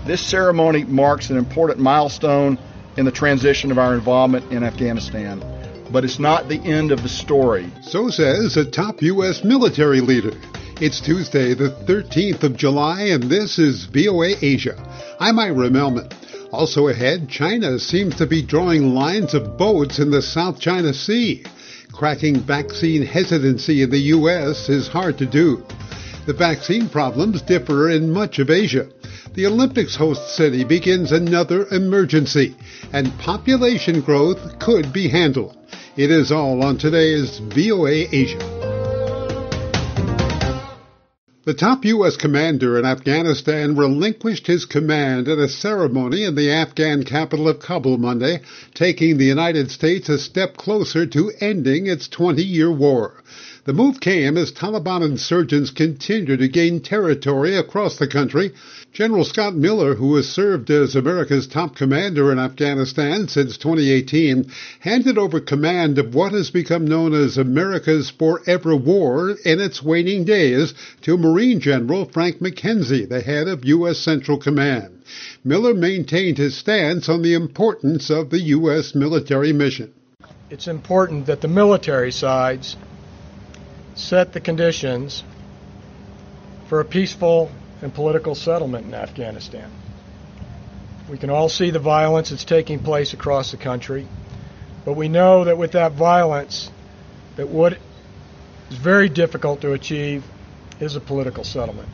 This ceremony marks an important milestone in the transition of our involvement in Afghanistan, but it's not the end of the story. So says a top U.S. military leader. It's Tuesday, the 13th of July, and this is VOA Asia. I'm Ira Melman. Also ahead, China seems to be drawing lines of boats in the South China Sea. Cracking vaccine hesitancy in the U.S. is hard to do. The vaccine problems differ in much of Asia. The Olympics host city begins another emergency, and population growth could be handled. It is all on today's VOA Asia. The top U.S. commander in Afghanistan relinquished his command at a ceremony in the Afghan capital of Kabul Monday, taking the United States a step closer to ending its 20-year war. The move came as Taliban insurgents continue to gain territory across the country. General Scott Miller, who has served as America's top commander in Afghanistan since 2018, handed over command of what has become known as America's forever war in its waning days to Marine General Frank McKenzie, the head of U.S. Central Command. Miller maintained his stance on the importance of the U.S. military mission. It's important that the military sides set the conditions for a peaceful and political settlement in Afghanistan. We can all see the violence that's taking place across the country, but we know that with that violence, that what is very difficult to achieve is a political settlement.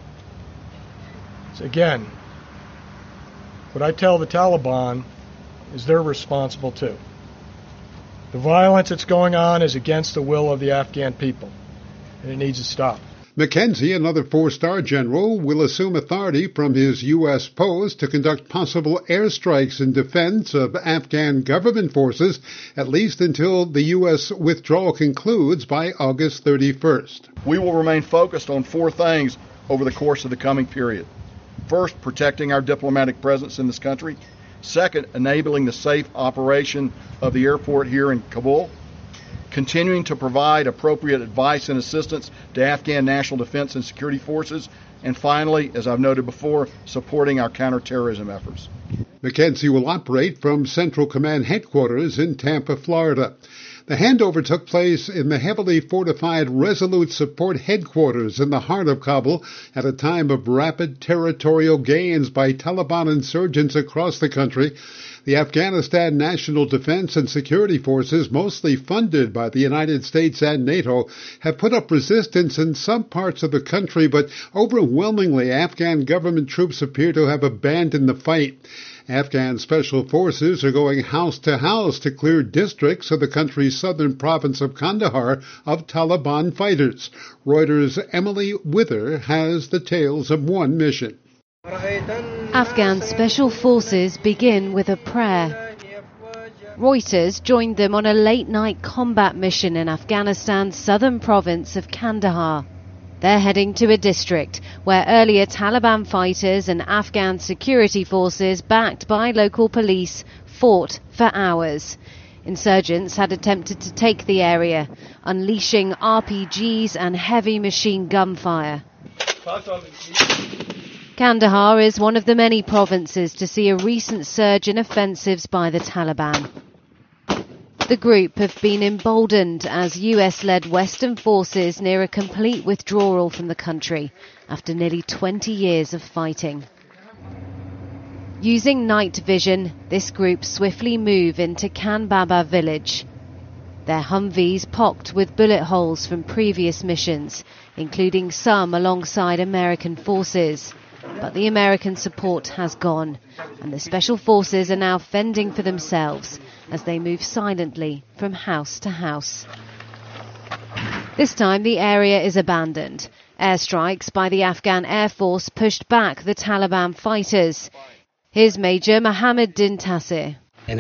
So again, what I tell the Taliban is they're responsible too. The violence that's going on is against the will of the Afghan people, and it needs to stop. McKenzie, another four-star general, will assume authority from his U.S. post to conduct possible airstrikes in defense of Afghan government forces, at least until the U.S. withdrawal concludes by August 31st. We will remain focused on four things over the course of the coming period. First, protecting our diplomatic presence in this country. Second, enabling the safe operation of the airport here in Kabul. Continuing to provide appropriate advice and assistance to Afghan national defense and security forces. And finally, as I've noted before, supporting our counterterrorism efforts. McKenzie will operate from Central Command headquarters in Tampa, Florida. The handover took place in the heavily fortified Resolute Support headquarters in the heart of Kabul at a time of rapid territorial gains by Taliban insurgents across the country. The Afghanistan National Defense and Security Forces, mostly funded by the United States and NATO, have put up resistance in some parts of the country, but overwhelmingly Afghan government troops appear to have abandoned the fight. Afghan special forces are going house to house to clear districts of the country's southern province of Kandahar of Taliban fighters. Reuters' Emily Wither has the tales of one mission. Afghan special forces begin with a prayer. Reuters joined them on a late-night combat mission in Afghanistan's southern province of Kandahar. They're heading to a district where earlier Taliban fighters and Afghan security forces, backed by local police, fought for hours. Insurgents had attempted to take the area, unleashing RPGs and heavy machine gun fire. Kandahar is one of the many provinces to see a recent surge in offensives by the Taliban. The group have been emboldened as US-led Western forces near a complete withdrawal from the country after nearly 20 years of fighting. Using night vision, this group swiftly move into Kanbaba village. Their Humvees pocked with bullet holes from previous missions, including some alongside American forces. But the American support has gone, and the special forces are now fending for themselves as they move silently from house to house. This time the area is abandoned. Airstrikes by the Afghan Air Force pushed back the Taliban fighters. Here's Major Mohammed Din Tasir.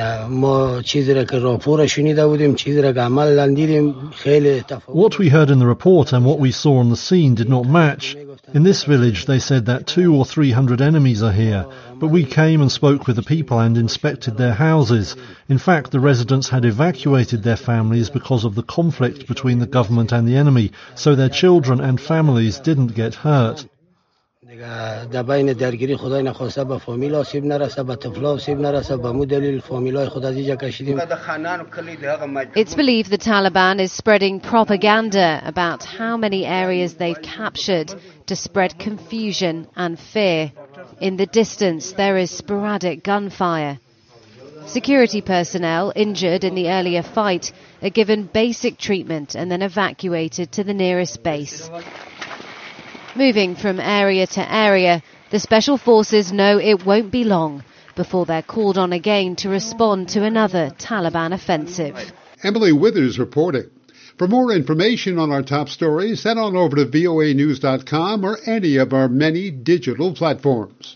What we heard in the report and what we saw on the scene did not match. In this village they said that 200 or 300 enemies are here, but we came and spoke with the people and inspected their houses. In fact, the residents had evacuated their families because of the conflict between the government and the enemy, so their children and families didn't get hurt. It's believed the Taliban is spreading propaganda about how many areas they've captured to spread confusion and fear. In the distance, there is sporadic gunfire. Security personnel injured in the earlier fight are given basic treatment and then evacuated to the nearest base. Moving from area to area, the Special Forces know it won't be long before they're called on again to respond to another Taliban offensive. Emily Withers reporting. For more information on our top stories, head on over to voanews.com or any of our many digital platforms.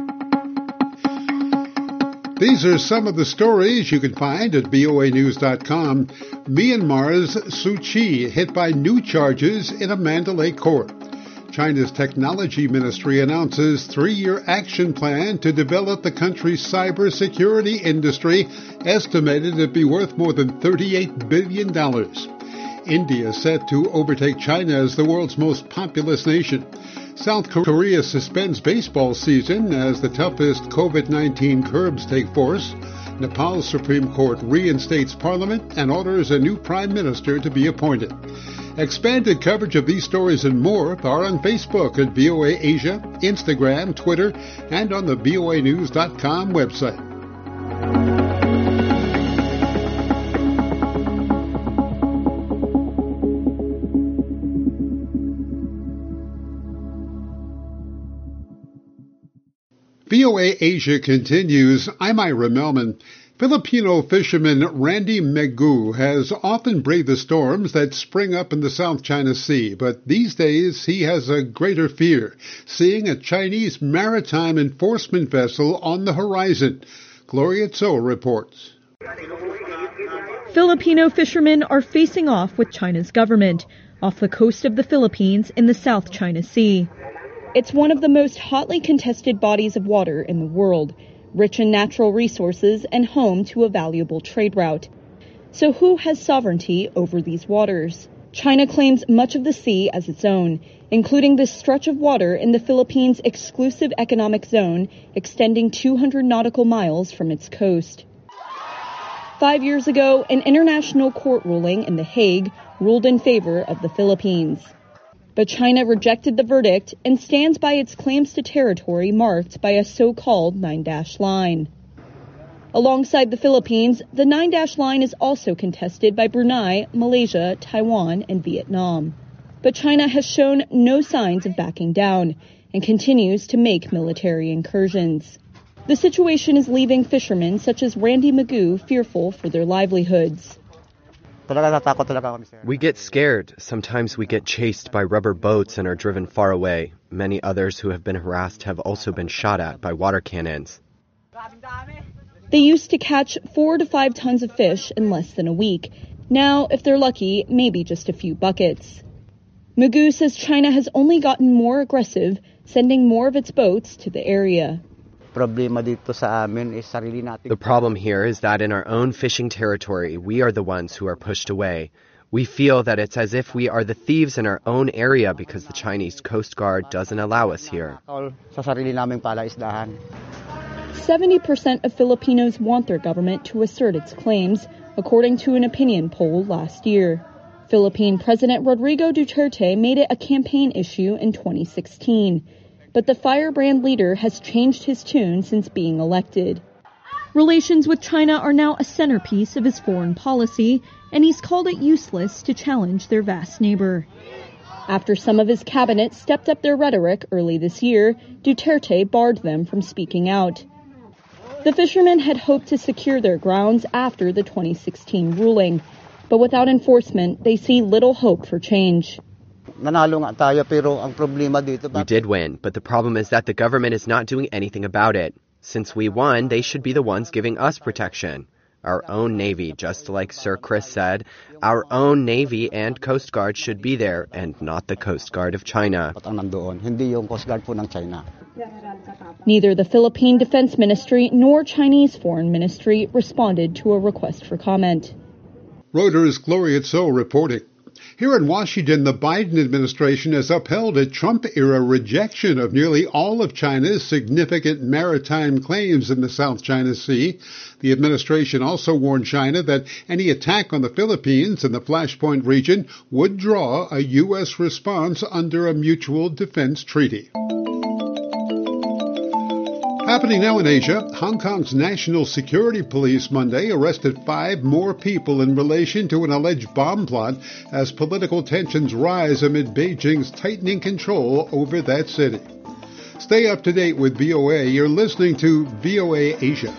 These are some of the stories you can find at voanews.com. Myanmar's Suu Kyi hit by new charges in a Mandalay court. China's technology ministry announces 3-year action plan to develop the country's cybersecurity industry, estimated to be worth more than $38 billion. India set to overtake China as the world's most populous nation. South Korea suspends baseball season as the toughest COVID-19 curbs take force. Nepal's Supreme Court reinstates Parliament and orders a new Prime Minister to be appointed. Expanded coverage of these stories and more are on Facebook at VOA Asia, Instagram, Twitter, and on the voanews.com website. VOA Asia continues. I'm Ira Melman. Filipino fisherman Randy Megu has often braved the storms that spring up in the South China Sea, but these days he has a greater fear, seeing a Chinese maritime enforcement vessel on the horizon. Gloria Tso reports. Filipino fishermen are facing off with China's government off the coast of the Philippines in the South China Sea. It's one of the most hotly contested bodies of water in the world, rich in natural resources and home to a valuable trade route. So who has sovereignty over these waters? China claims much of the sea as its own, including this stretch of water in the Philippines' exclusive economic zone, extending 200 nautical miles from its coast. 5 years ago, an international court ruling in The Hague ruled in favor of the Philippines. But China rejected the verdict and stands by its claims to territory marked by a so-called 9-dash line. Alongside the Philippines, the 9-dash line is also contested by Brunei, Malaysia, Taiwan, and Vietnam. But China has shown no signs of backing down and continues to make military incursions. The situation is leaving fishermen such as Randy Megu fearful for their livelihoods. We get scared. Sometimes we get chased by rubber boats and are driven far away. Many others who have been harassed have also been shot at by water cannons. They used to catch 4 to 5 tons of fish in less than a week. Now, if they're lucky, maybe just a few buckets. Megu says China has only gotten more aggressive, sending more of its boats to the area. The problem here is that in our own fishing territory, we are the ones who are pushed away. We feel that it's as if we are the thieves in our own area because the Chinese Coast Guard doesn't allow us here. 70% of Filipinos want their government to assert its claims, according to an opinion poll last year. Philippine President Rodrigo Duterte made it a campaign issue in 2016. But the firebrand leader has changed his tune since being elected. Relations with China are now a centerpiece of his foreign policy, and he's called it useless to challenge their vast neighbor. After some of his cabinet stepped up their rhetoric early this year, Duterte barred them from speaking out. The fishermen had hoped to secure their grounds after the 2016 ruling, but without enforcement, they see little hope for change. We did win, but the problem is that the government is not doing anything about it. Since we won, they should be the ones giving us protection. Our own Navy, just like Sir Chris said, our own Navy and Coast Guard should be there, and not the Coast Guard of China. Neither the Philippine Defense Ministry nor Chinese Foreign Ministry responded to a request for comment. Reuters' Gloria Tso reporting. Here in Washington, the Biden administration has upheld a Trump-era rejection of nearly all of China's significant maritime claims in the South China Sea. The administration also warned China that any attack on the Philippines and the Flashpoint region would draw a U.S. response under a mutual defense treaty. Happening now in Asia, Hong Kong's National Security Police Monday arrested 5 more people in relation to an alleged bomb plot as political tensions rise amid Beijing's tightening control over that city. Stay up to date with VOA. You're listening to VOA Asia.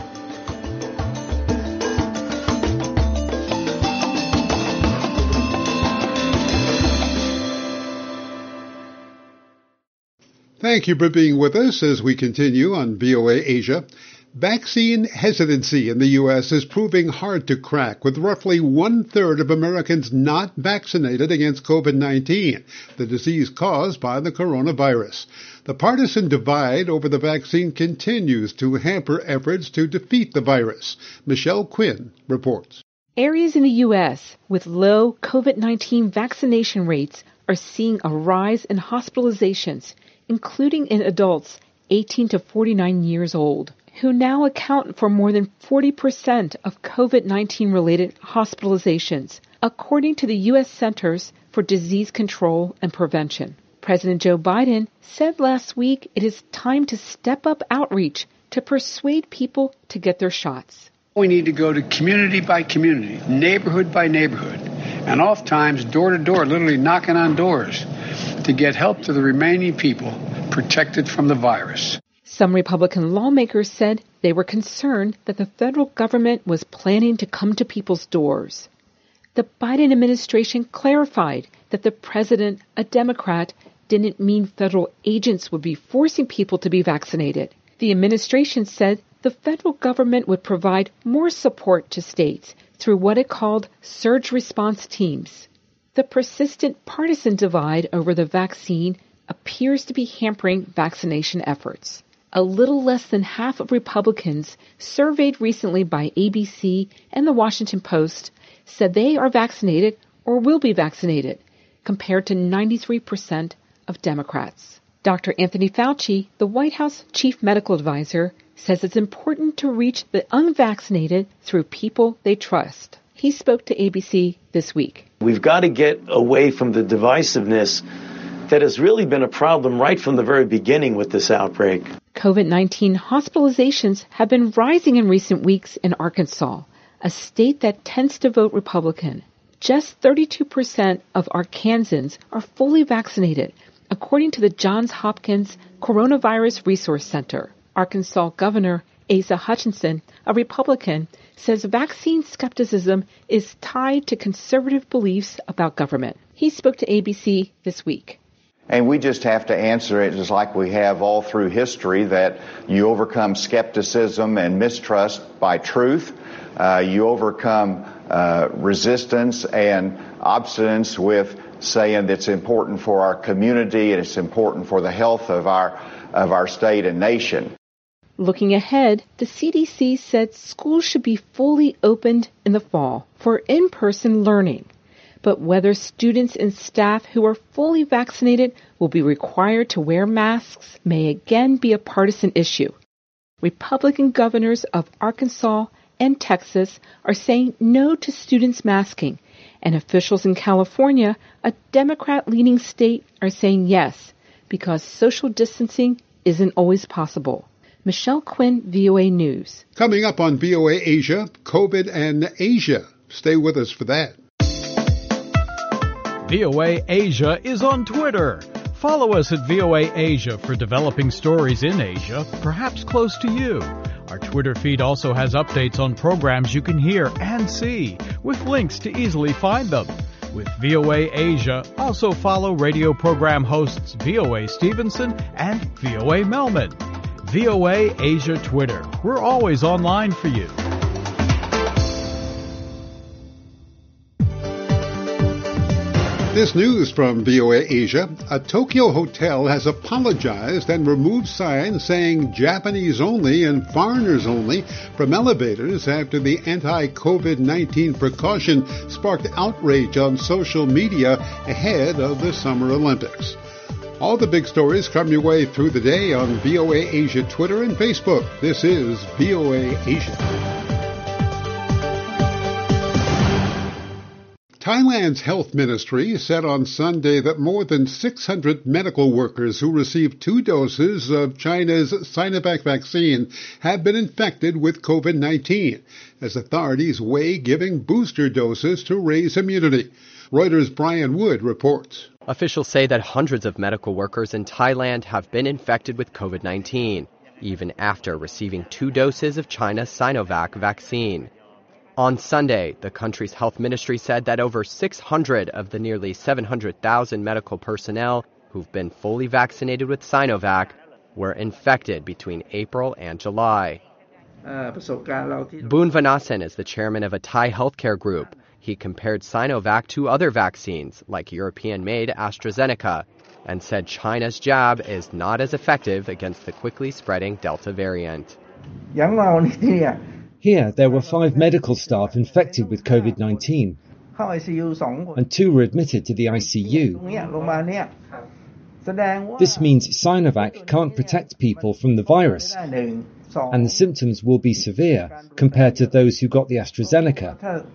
Thank you for being with us as we continue on VOA Asia. Vaccine hesitancy in the U.S. is proving hard to crack, with roughly 1/3 of Americans not vaccinated against COVID-19, the disease caused by the coronavirus. The partisan divide over the vaccine continues to hamper efforts to defeat the virus. Michelle Quinn reports. Areas in the U.S. with low COVID-19 vaccination rates are seeing a rise in hospitalizations, including in adults 18 to 49 years old, who now account for more than 40% of COVID-19-related hospitalizations, according to the U.S. Centers for Disease Control and Prevention. President Joe Biden said last week it is time to step up outreach to persuade people to get their shots. We need to go to community by community, neighborhood by neighborhood, and oftentimes door to door, literally knocking on doors, to get help to the remaining people protected from the virus. Some Republican lawmakers said they were concerned that the federal government was planning to come to people's doors. The Biden administration clarified that the president, a Democrat, didn't mean federal agents would be forcing people to be vaccinated. The administration said the federal government would provide more support to states through what it called surge response teams. The persistent partisan divide over the vaccine appears to be hampering vaccination efforts. A little less than half of Republicans surveyed recently by ABC and the Washington Post said they are vaccinated or will be vaccinated, compared to 93% of Democrats. Dr. Anthony Fauci, the White House chief medical advisor, says it's important to reach the unvaccinated through people they trust. He spoke to ABC this week. We've got to get away from the divisiveness that has really been a problem right from the very beginning with this outbreak. COVID-19 hospitalizations have been rising in recent weeks in Arkansas, a state that tends to vote Republican. Just 32% of Arkansans are fully vaccinated, according to the Johns Hopkins Coronavirus Resource Center. Arkansas Governor Asa Hutchinson, a Republican, says vaccine skepticism is tied to conservative beliefs about government. He spoke to ABC this week. And we just have to answer it just like we have all through history, that you overcome skepticism and mistrust by truth. You overcome resistance and obstinance with saying that's important for our community and it's important for the health of our state and nation. Looking ahead, the CDC said schools should be fully opened in the fall for in-person learning. But whether students and staff who are fully vaccinated will be required to wear masks may again be a partisan issue. Republican governors of Arkansas and Texas are saying no to students masking, and officials in California, a Democrat-leaning state, are saying yes, because social distancing isn't always possible. Michelle Quinn, VOA News. Coming up on VOA Asia, COVID and Asia. Stay with us for that. VOA Asia is on Twitter. Follow us at VOA Asia for developing stories in Asia, perhaps close to you. Our Twitter feed also has updates on programs you can hear and see, with links to easily find them. With VOA Asia, also follow radio program hosts VOA Stevenson and VOA Melman. VOA Asia Twitter. We're always online for you. This news from VOA Asia. A Tokyo hotel has apologized and removed signs saying Japanese only and foreigners only from elevators after the anti-COVID-19 precaution sparked outrage on social media ahead of the Summer Olympics. All the big stories come your way through the day on VOA Asia Twitter and Facebook. This is VOA Asia. Thailand's health ministry said on Sunday that more than 600 medical workers who received 2 doses of China's Sinovac vaccine have been infected with COVID-19, as authorities weigh giving booster doses to raise immunity. Reuters' Brian Wood reports. Officials say that hundreds of medical workers in Thailand have been infected with COVID-19, even after receiving 2 doses of China's Sinovac vaccine. On Sunday, the country's health ministry said that over 600 of the nearly 700,000 medical personnel who've been fully vaccinated with Sinovac were infected between April and July. Boon Vanasen is the chairman of a Thai healthcare group. He compared Sinovac to other vaccines, like European-made AstraZeneca, and said China's jab is not as effective against the quickly spreading Delta variant. Here, there were 5 medical staff infected with COVID-19, and 2 were admitted to the ICU. This means Sinovac can't protect people from the virus, and the symptoms will be severe compared to those who got the AstraZeneca.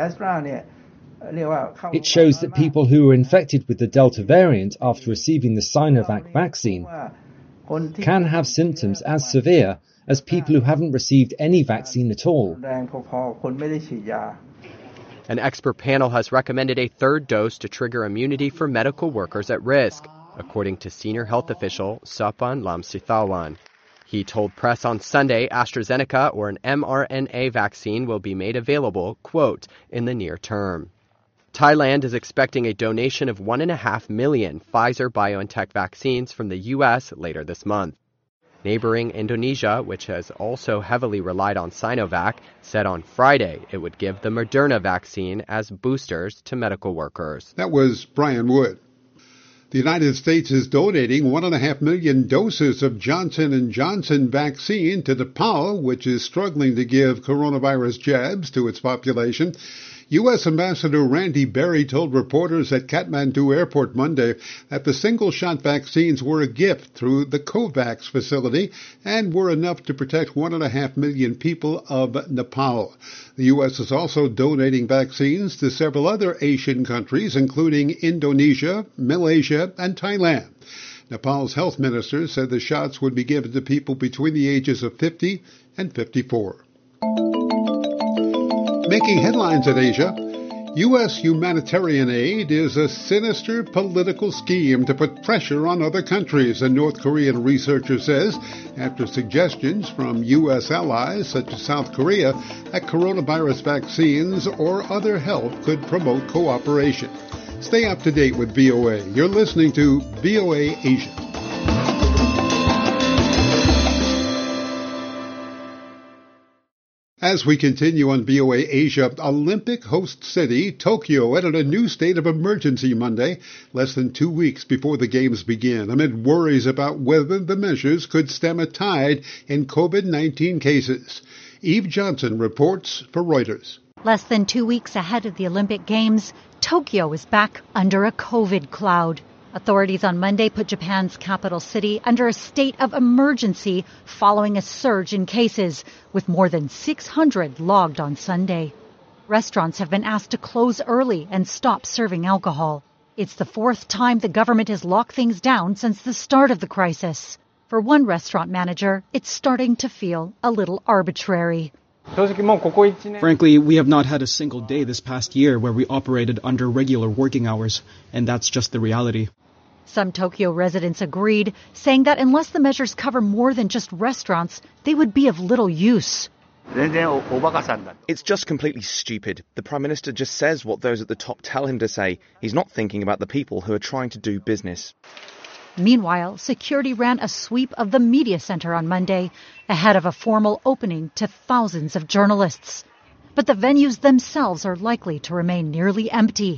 It shows that people who were infected with the Delta variant after receiving the Sinovac vaccine can have symptoms as severe as people who haven't received any vaccine at all. An expert panel has recommended a 3rd dose to trigger immunity for medical workers at risk, according to senior health official Sapan Lamsithawan. He told press on Sunday AstraZeneca or an mRNA vaccine will be made available, quote, in the near term. Thailand is expecting a donation of 1.5 million Pfizer-BioNTech vaccines from the U.S. later this month. Neighboring Indonesia, which has also heavily relied on Sinovac, said on Friday it would give the Moderna vaccine as boosters to medical workers. That was Brian Wood. The United States is donating 1.5 million doses of Johnson & Johnson vaccine to Nepal, which is struggling to give coronavirus jabs to its population. U.S. Ambassador Randy Berry told reporters at Kathmandu Airport Monday that the single-shot vaccines were a gift through the COVAX facility and were enough to protect 1.5 million people of Nepal. The U.S. is also donating vaccines to several other Asian countries, including Indonesia, Malaysia, and Thailand. Nepal's health minister said the shots would be given to people between the ages of 50 and 54. Making headlines in Asia, U.S. humanitarian aid is a sinister political scheme to put pressure on other countries, a North Korean researcher says, after suggestions from U.S. allies such as South Korea that coronavirus vaccines or other help could promote cooperation. Stay up to date with VOA. You're listening to VOA Asia. As we continue on VOA Asia, Olympic host city Tokyo entered a new state of emergency Monday, less than 2 weeks before the Games begin, amid worries about whether the measures could stem a tide in COVID-19 cases. Eve Johnson reports for Reuters. Less than 2 weeks ahead of the Olympic Games, Tokyo is back under a COVID cloud. Authorities on Monday put Japan's capital city under a state of emergency following a surge in cases, with more than 600 logged on Sunday. Restaurants have been asked to close early and stop serving alcohol. It's the 4th time the government has locked things down since the start of the crisis. For one restaurant manager, it's starting to feel a little arbitrary. Frankly, we have not had a single day this past year where we operated under regular working hours, and that's just the reality. Some Tokyo residents agreed, saying that unless the measures cover more than just restaurants, they would be of little use. It's just completely stupid. The Prime Minister just says what those at the top tell him to say. He's not thinking about the people who are trying to do business. Meanwhile, security ran a sweep of the media center on Monday, ahead of a formal opening to thousands of journalists. But the venues themselves are likely to remain nearly empty,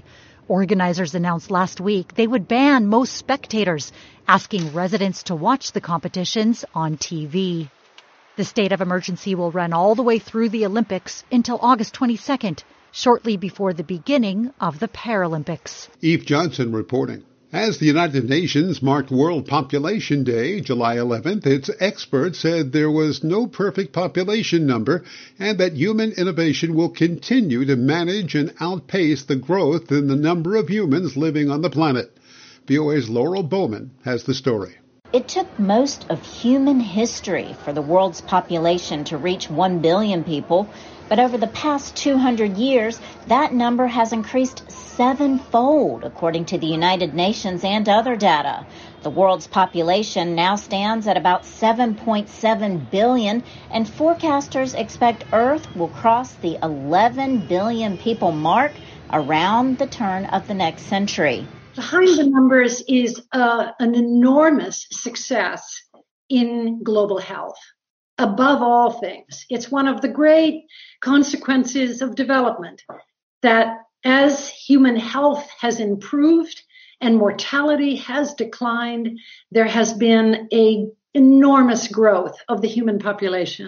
Organizers announced last week they would ban most spectators, asking residents to watch the competitions on TV. The state of emergency will run all the way through the Olympics until August 22nd, shortly before the beginning of the Paralympics. Eve Johnson reporting. As the United Nations marked World Population Day, July 11th, its experts said there was no perfect population number and that human innovation will continue to manage and outpace the growth in the number of humans living on the planet. VOA's Laurel Bowman has the story. It took most of human history for the world's population to reach 1 billion people, but over the past 200 years, that number has increased sevenfold, according to the United Nations and other data. The world's population now stands at about 7.7 billion, and forecasters expect Earth will cross the 11 billion people mark around the turn of the next century. Behind the numbers is an enormous success in global health. Above all things, it's one of the great consequences of development that as human health has improved and mortality has declined, there has been an enormous growth of the human population.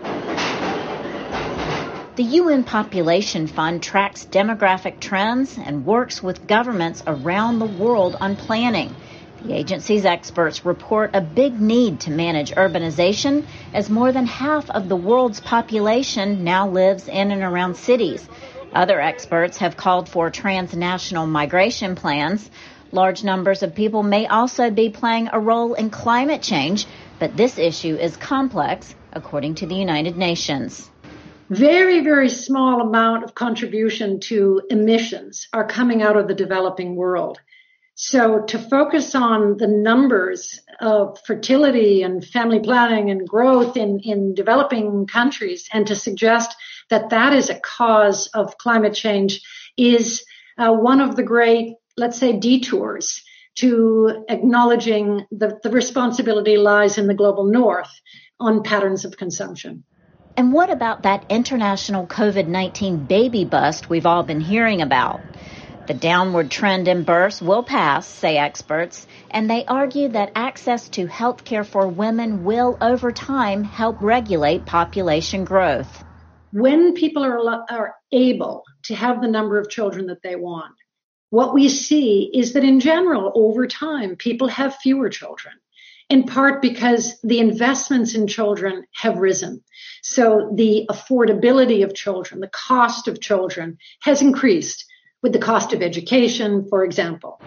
The UN Population Fund tracks demographic trends and works with governments around the world on planning. The agency's experts report a big need to manage urbanization, as more than half of the world's population now lives in and around cities. Other experts have called for transnational migration plans. Large numbers of people may also be playing a role in climate change, but this issue is complex, according to the United Nations. Very, very small amount of contribution to emissions are coming out of the developing world. So to focus on the numbers of fertility and family planning and growth in developing countries and to suggest that that is a cause of climate change is one of the great, let's say, detours to acknowledging the responsibility lies in the global north on patterns of consumption. And what about that international COVID-19 baby bust we've all been hearing about? The downward trend in births will pass, say experts, and they argue that access to health care for women will, over time, help regulate population growth. When people are able to have the number of children that they want, what we see is that in general, over time, people have fewer children, in part because the investments in children have risen. So the affordability of children, the cost of children has increased with the cost of education, for example.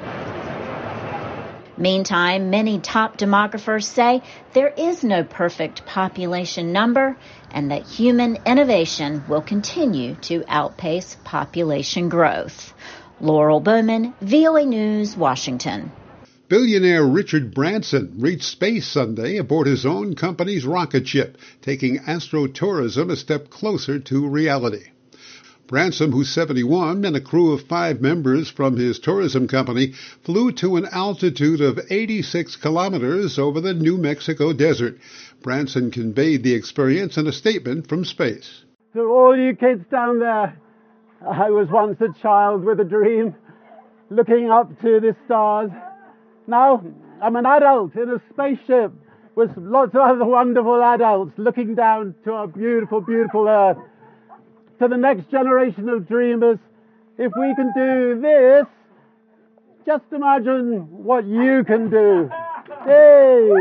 Meantime, many top demographers say there is no perfect population number and that human innovation will continue to outpace population growth. Laurel Bowman, VOA News, Washington. Billionaire Richard Branson reached space Sunday aboard his own company's rocket ship, taking astrotourism a step closer to reality. Branson, who's 71, and a crew of 5 members from his tourism company flew to an altitude of 86 kilometers over the New Mexico desert. Branson conveyed the experience in a statement from space. To all you kids down there, I was once a child with a dream, looking up to the stars. Now I'm an adult in a spaceship with lots of other wonderful adults looking down to our beautiful, beautiful Earth. To the next generation of dreamers, if we can do this, just imagine what you can do. Hey!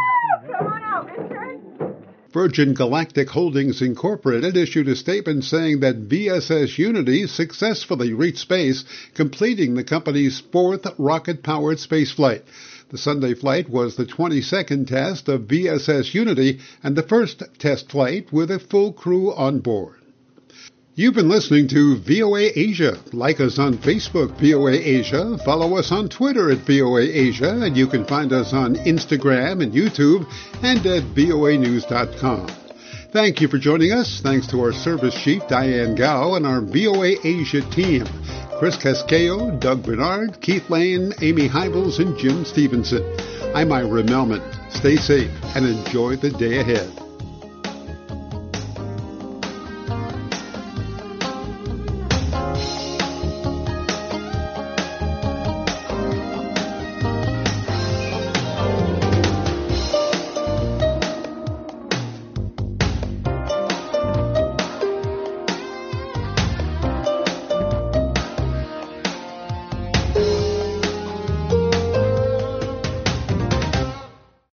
Virgin Galactic Holdings Incorporated issued a statement saying that VSS Unity successfully reached space, completing the company's 4th rocket-powered spaceflight. The Sunday flight was the 22nd test of VSS Unity and the first test flight with a full crew on board. You've been listening to VOA Asia. Like us on Facebook, VOA Asia. Follow us on Twitter at VOA Asia. And you can find us on Instagram and YouTube and at voanews.com. Thank you for joining us. Thanks to our service chief, Diane Gao, and our VOA Asia team. Chris Casquejo, Doug Bernard, Keith Lane, Amy Heibels, and Jim Stevenson. I'm Ira Melman. Stay safe and enjoy the day ahead.